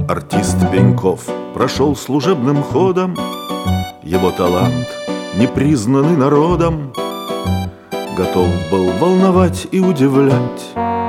Артист Пеньков прошел служебным ходом, его талант, непризнанный народом, готов был волновать и удивлять.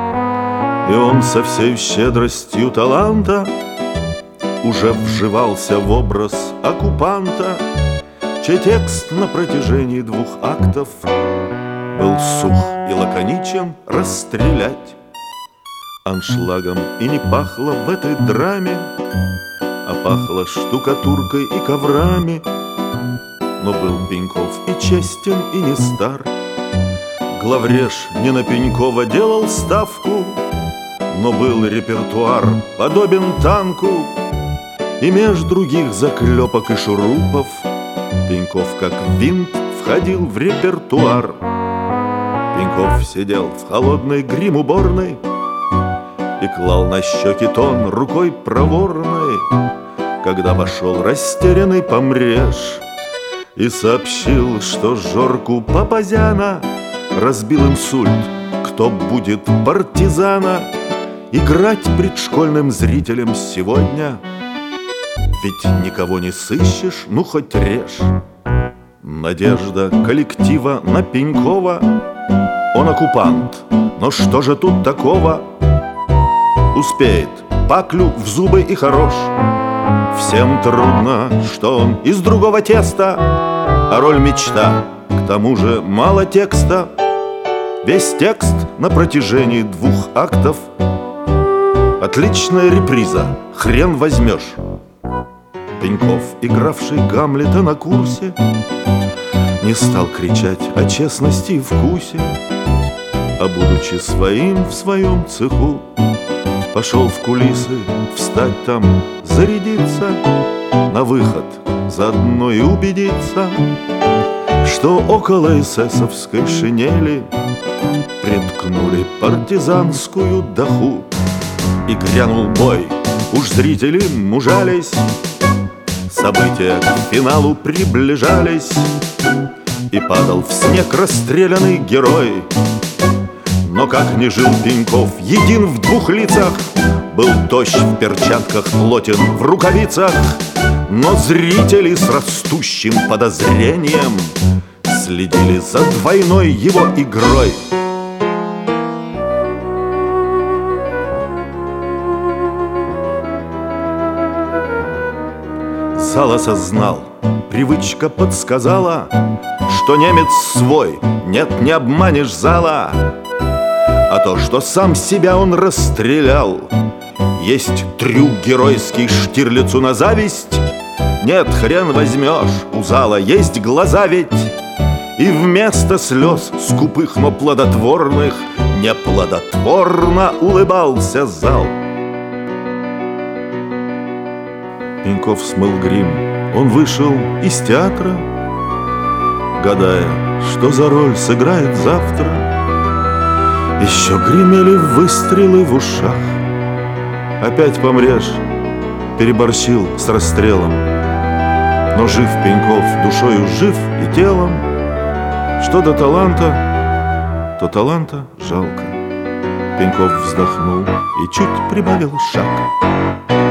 И он со всей щедростью таланта уже вживался в образ оккупанта, чей текст на протяжении 2 актов был сух и лаконичен расстрелять. Аншлагом и не пахло в этой драме, а пахло штукатуркой и коврами. Но был Пеньков и честен, и не стар. Главреж не на Пенькова делал ставку, но был репертуар подобен танку. И меж других заклепок и шурупов Пеньков как винт входил в репертуар. Пеньков сидел в холодной грим-уборной и клал на щеки тон рукой проворной, когда вошел растерянный помреж и сообщил, что Жорку Папазяна разбил инсульт. Кто будет партизана играть пред школьным зрителям сегодня? Ведь никого не сыщешь, ну хоть режь. Надежда коллектива на Пенькова. Он оккупант, но что же тут такого? Успеет, паклю в зубы и хорош. Всем трудно, что он из другого теста, а роль мечта, к тому же мало текста. Весь текст на протяжении 2 актов. Отличная реприза, хрен возьмешь. Пеньков, игравший Гамлета на курсе, не стал кричать о честности и вкусе, а будучи своим в своем цеху, пошел в кулисы, встать там, зарядиться, на выход заодно и убедиться, что около эсэсовской шинели приткнули партизанскую даху. И грянул бой, уж зрители мужались, события к финалу приближались, и падал в снег расстрелянный герой. Но как ни жил Пеньков, един в 2 лицах, был тощ в перчатках, плотен в рукавицах, но зрители с растущим подозрением следили за двойной его игрой. Зал осознал, привычка подсказала, что немец свой, нет, не обманешь зала. А то, что сам себя он расстрелял, есть трюк геройский Штирлицу на зависть. Нет, хрен возьмешь, у зала есть глаза ведь. И вместо слез скупых, но плодотворных, неплодотворно улыбался зал. Пеньков смыл грим, он вышел из театра, гадая, что за роль сыграет завтра. Еще гремели выстрелы в ушах. Опять помрешь, переборщил с расстрелом. Но жив Пеньков, душою жив и телом. Что до таланта, то таланта жалко. Пеньков вздохнул и чуть прибавил шаг.